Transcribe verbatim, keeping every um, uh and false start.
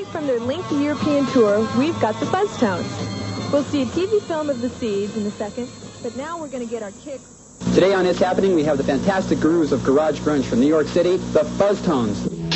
from their lengthy European tour, we've got the Fuzztones. We'll see a T V film of the Seeds in a second, but now we're going to get our kicks. Today on It's Happening, we have the fantastic gurus of garage grunge from New York City, the Fuzztones.